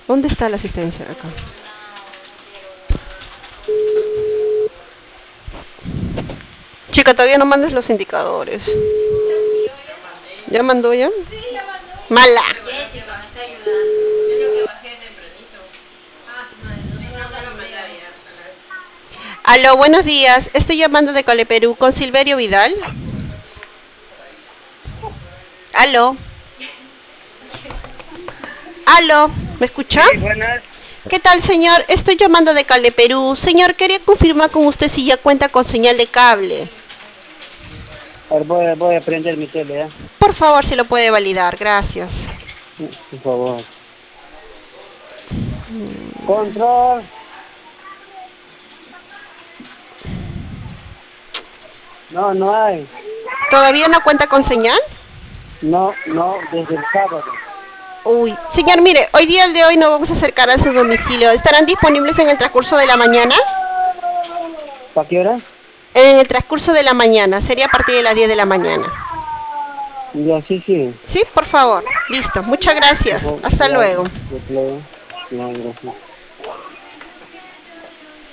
¿Dónde está la asistencia acá? Chica, todavía no mandes los indicadores. ¿Ya mandó ya? Mala. Aló, buenos días. Estoy llamando de Cole Perú con Silverio Vidal. Aló. Aló. ¿Me escucha? Sí, buenas. ¿Qué tal, señor? Estoy llamando de Cale Perú. Señor, quería confirmar con usted si ya cuenta con señal de cable. A ver, voy a prender mi tele, ¿ya? Por favor, si lo puede validar. Gracias. Por favor. Control. No, no hay. ¿Todavía no cuenta con señal? No, no, desde el sábado. Uy. Señor, mire, hoy día el de hoy no vamos a acercar a su domicilio. ¿Estarán disponibles en el transcurso de la mañana? ¿Para qué hora? En el transcurso de la mañana. Sería a partir de las 10 de la mañana. Ya, sí, sí. Sí, por favor. Listo. Muchas Por gracias. favor, Hasta ya, luego. ya, ya, gracias.